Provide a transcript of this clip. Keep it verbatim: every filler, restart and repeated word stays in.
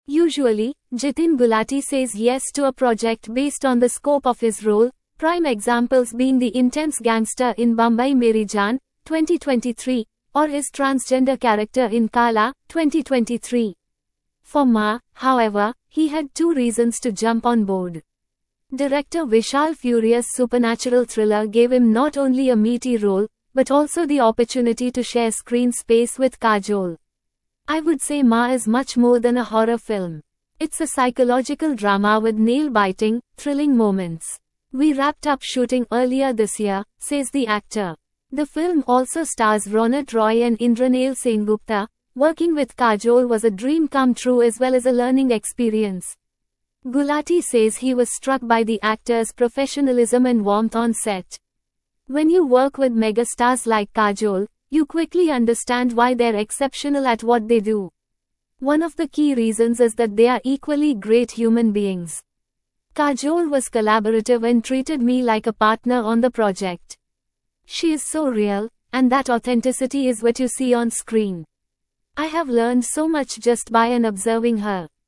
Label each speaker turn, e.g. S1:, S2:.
S1: Usually, Jitin Gulati says yes to a project based on the scope of his role, prime examples being the intense gangster in Bombay Meri Jaan, twenty twenty-three, or his transgender character in Kala, twenty twenty-three. For Ma, however, he had two reasons to jump on board. Director Vishal Furious' supernatural thriller gave him not only a meaty role, but also the opportunity to share screen space with Kajol. I would say Ma is much more than a horror film. It's a psychological drama with nail-biting, thrilling moments. We wrapped up shooting earlier this year, says the actor. The film also stars Ronat Roy and Indranil Sengupta. Working with Kajol was a dream come true as well as a learning experience. Gulati says he was struck by the actor's professionalism and warmth on set. When you work with megastars like Kajol, you quickly understand why they're exceptional at what they do. One of the key reasons is that they are equally great human beings. Kajol was collaborative and treated me like a partner on the project. She is so real, and that authenticity is what you see on screen. I have learned so much just by and observing her.